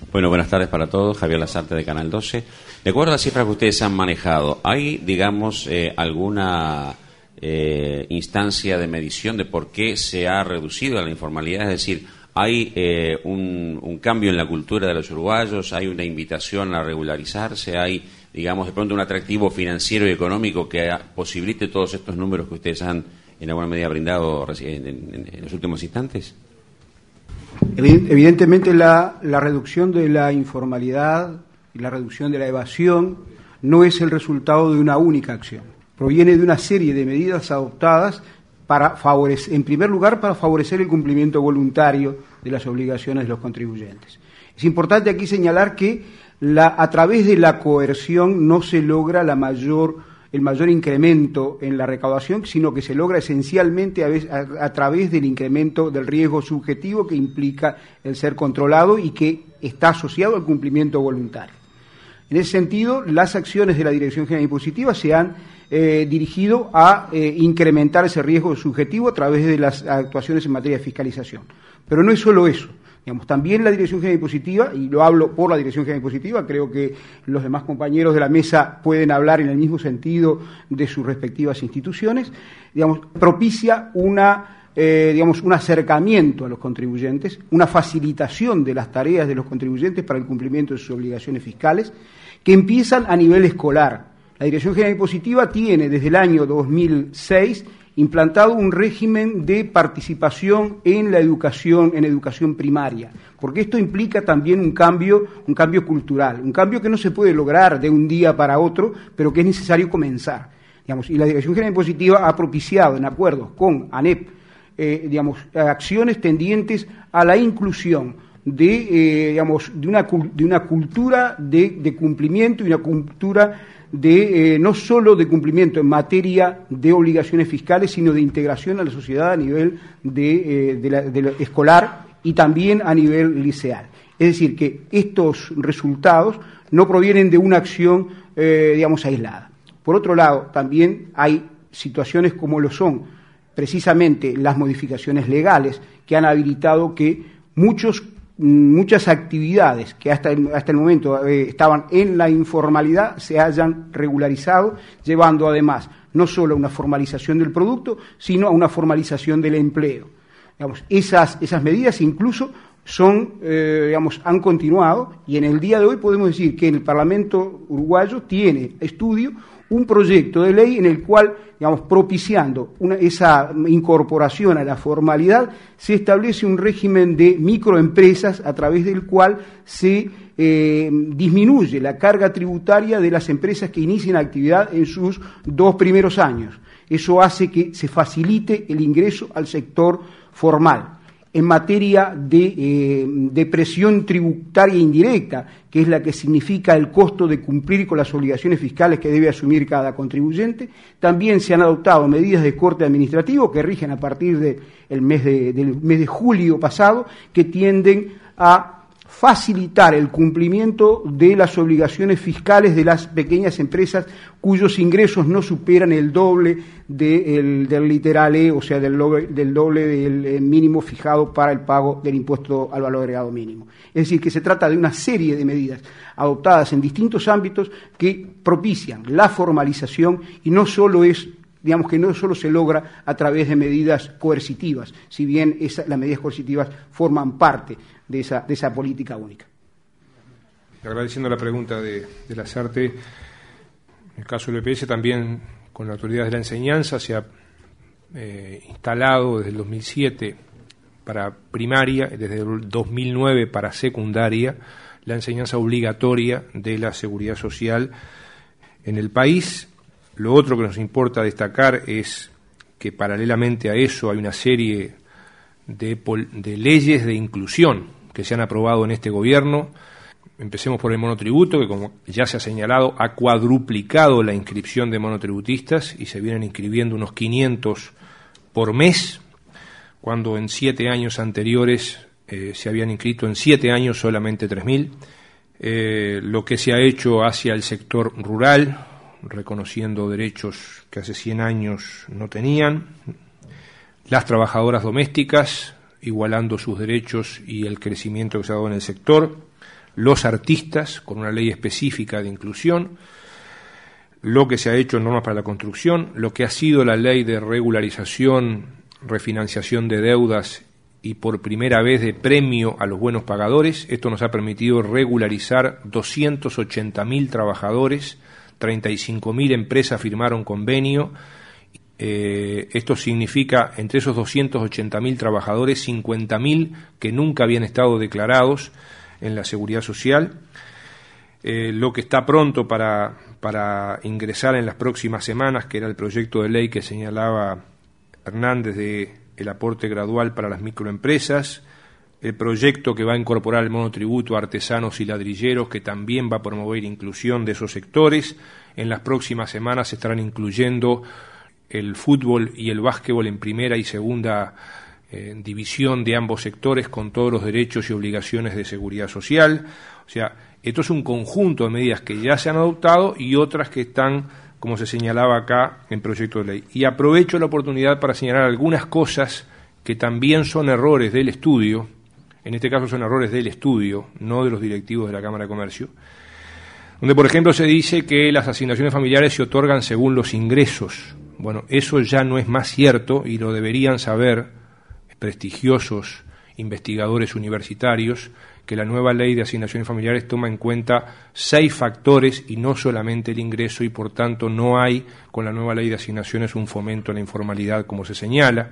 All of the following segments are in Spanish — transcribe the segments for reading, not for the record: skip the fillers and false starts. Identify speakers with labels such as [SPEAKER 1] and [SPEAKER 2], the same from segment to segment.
[SPEAKER 1] Bueno, buenas tardes para todos. Javier Lasarte de Canal 12. De acuerdo a las cifras que ustedes han manejado, ¿hay, digamos, alguna instancia de medición de por qué se ha reducido la informalidad? Es decir, ¿hay un cambio en la cultura de los uruguayos? ¿Hay una invitación a regularizarse? ¿Hay, digamos, de pronto un atractivo financiero y económico que posibilite todos estos números que ustedes han, en alguna medida, brindado en los últimos instantes?
[SPEAKER 2] Evidentemente la reducción de la informalidad y la reducción de la evasión no es el resultado de una única acción. Proviene de una serie de medidas adoptadas para favorecer, en primer lugar, para favorecer el cumplimiento voluntario de las obligaciones de los contribuyentes. Es importante aquí señalar que a través de la coerción no se logra el mayor incremento en la recaudación, sino que se logra esencialmente a través del incremento del riesgo subjetivo que implica el ser controlado y que está asociado al cumplimiento voluntario. En ese sentido, las acciones de la Dirección General Impositiva se han dirigido a incrementar ese riesgo subjetivo a través de las actuaciones en materia de fiscalización. Pero no es solo eso. También la Dirección General Impositiva, y lo hablo por la Dirección General Impositiva, creo que los demás compañeros de la mesa pueden hablar en el mismo sentido de sus respectivas instituciones, propicia un acercamiento a los contribuyentes, una facilitación de las tareas de los contribuyentes para el cumplimiento de sus obligaciones fiscales, que empiezan a nivel escolar. La Dirección General Impositiva tiene desde el año 2006 implantado un régimen de participación en la educación, en educación primaria, porque esto implica también un cambio cultural, un cambio que no se puede lograr de un día para otro, pero que es necesario comenzar. Y la Dirección General Impositiva ha propiciado, en acuerdos con ANEP, acciones tendientes a la inclusión de una cultura de cumplimiento y una cultura no solo de cumplimiento en materia de obligaciones fiscales, sino de integración a la sociedad a nivel de escolar y también a nivel liceal. Es decir, que estos resultados no provienen de una acción, aislada. Por otro lado, también hay situaciones como lo son precisamente las modificaciones legales que han habilitado que muchas actividades que hasta el momento estaban en la informalidad se hayan regularizado, llevando además no solo a una formalización del producto, sino a una formalización del empleo. Esas medidas incluso han continuado, y en el día de hoy podemos decir que el Parlamento uruguayo tiene estudio un proyecto de ley en el cual, propiciando esa incorporación a la formalidad, se establece un régimen de microempresas a través del cual se disminuye la carga tributaria de las empresas que inician actividad en sus 2 primeros años. Eso hace que se facilite el ingreso al sector formal. En materia de presión tributaria indirecta, que es la que significa el costo de cumplir con las obligaciones fiscales que debe asumir cada contribuyente, también se han adoptado medidas de corte administrativo que rigen a partir del mes de julio pasado, que tienden a facilitar el cumplimiento de las obligaciones fiscales de las pequeñas empresas cuyos ingresos no superan el doble del literal E, o sea, del doble del mínimo fijado para el pago del impuesto al valor agregado mínimo. Es decir, que se trata de una serie de medidas adoptadas en distintos ámbitos que propician la formalización y no solo se logra a través de medidas coercitivas, si bien las medidas coercitivas forman parte de esa política única.
[SPEAKER 3] Agradeciendo la pregunta de Lasarte, en el caso del EPS también con la autoridad de la enseñanza se ha instalado desde el 2007 para primaria, desde el 2009 para secundaria, la enseñanza obligatoria de la seguridad social en el país. Lo otro que nos importa destacar es que paralelamente a eso hay una serie de leyes de inclusión que se han aprobado en este gobierno. Empecemos por el monotributo, que como ya se ha señalado, ha cuadruplicado la inscripción de monotributistas y se vienen inscribiendo unos 500 por mes, cuando en 7 años anteriores se habían inscrito en 7 años solamente 3.000. Lo que se ha hecho hacia el sector rural, reconociendo derechos que hace 100 años no tenían. Las trabajadoras domésticas, igualando sus derechos y el crecimiento que se ha dado en el sector. los artistas, con una ley específica de inclusión, lo que se ha hecho en normas para la construcción, lo que ha sido la ley de regularización, refinanciación de deudas y por primera vez de premio a los buenos pagadores. Esto nos ha permitido regularizar 280.000 trabajadores, 35.000 empresas firmaron convenio. Esto significa, entre esos 280.000 trabajadores, 50.000 que nunca habían estado declarados en la Seguridad Social. Lo que está pronto para ingresar en las próximas semanas, que era el proyecto de ley que señalaba Hernández de el aporte gradual para las microempresas, el proyecto que va a incorporar el monotributo a artesanos y ladrilleros, que también va a promover inclusión de esos sectores. En las próximas semanas se estarán incluyendo el fútbol y el básquetbol en primera y segunda división de ambos sectores, con todos los derechos y obligaciones de seguridad social. O sea, esto es un conjunto de medidas que ya se han adoptado y otras que están, como se señalaba acá, en proyecto de ley. Y aprovecho la oportunidad para señalar algunas cosas que también son errores del estudio, en este caso son errores del estudio, no de los directivos de la Cámara de Comercio, donde, por ejemplo, se dice que las asignaciones familiares se otorgan según los ingresos. Bueno, eso ya no es más cierto y lo deberían saber prestigiosos investigadores universitarios, que la nueva ley de asignaciones familiares toma en cuenta 6 factores y no solamente el ingreso, y por tanto no hay con la nueva ley de asignaciones un fomento a la informalidad como se señala.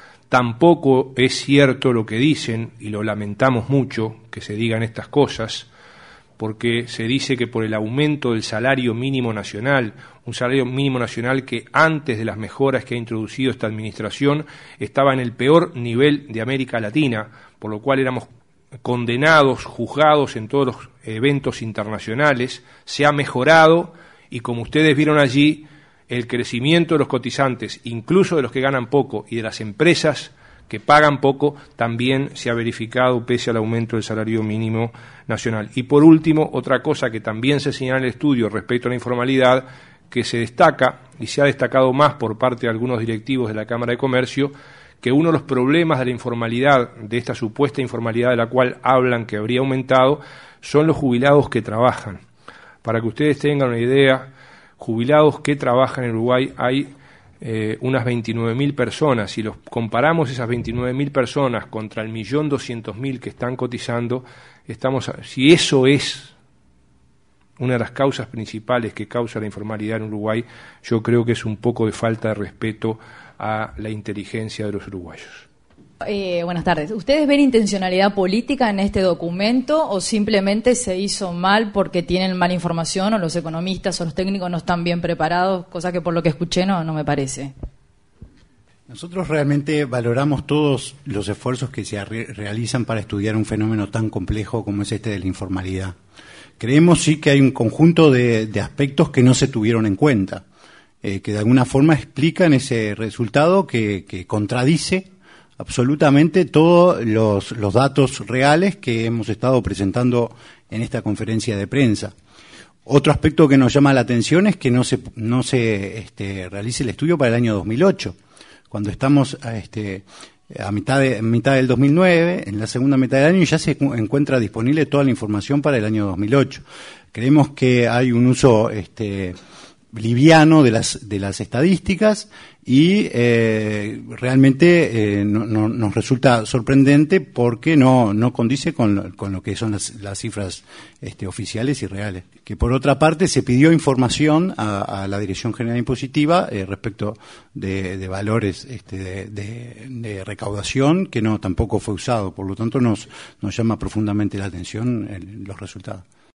[SPEAKER 3] Tampoco es cierto lo que dicen, y lo lamentamos mucho que se digan estas cosas, porque se dice que por el aumento del salario mínimo nacional, un salario mínimo nacional que antes de las mejoras que ha introducido esta administración estaba en el peor nivel de América Latina, por lo cual éramos condenados, juzgados en todos los eventos internacionales. Se ha mejorado y, como ustedes vieron allí, el crecimiento de los cotizantes, incluso de los que ganan poco, y de las empresas que pagan poco, también se ha verificado pese al aumento del salario mínimo nacional. Y por último, otra cosa que también se señala en el estudio respecto a la informalidad, que se destaca, y se ha destacado más por parte de algunos directivos de la Cámara de Comercio, que uno de los problemas de la informalidad, de esta supuesta informalidad de la cual hablan que habría aumentado, son los jubilados que trabajan. Para que ustedes tengan una idea, jubilados que trabajan en Uruguay hay unas 29.000 personas. Si los comparamos esas 29.000 personas contra el 1.200.000 que están cotizando, si eso es una de las causas principales que causa la informalidad en Uruguay, yo creo que es un poco de falta de respeto a la inteligencia de los uruguayos.
[SPEAKER 4] Buenas tardes. ¿Ustedes ven intencionalidad política en este documento o simplemente se hizo mal porque tienen mala información o los economistas o los técnicos no están bien preparados? Cosa que por lo que escuché no me parece.
[SPEAKER 5] Nosotros realmente valoramos todos los esfuerzos que se realizan para estudiar un fenómeno tan complejo como es este de la informalidad. Creemos sí que hay un conjunto de aspectos que no se tuvieron en cuenta, que de alguna forma explican ese resultado que contradice absolutamente todos los datos reales que hemos estado presentando en esta conferencia de prensa. Otro aspecto que nos llama la atención es que no se realice el estudio para el año 2008, cuando estamos a mitad del 2009, en la segunda mitad del año, ya se encuentra disponible toda la información para el año 2008. Creemos que hay un uso liviano de las estadísticas y realmente nos resulta sorprendente porque no condice con lo que son las cifras oficiales y reales. Que por otra parte se pidió información a la Dirección General Impositiva respecto de valores de recaudación que tampoco fue usado, por lo tanto nos llama profundamente la atención los resultados.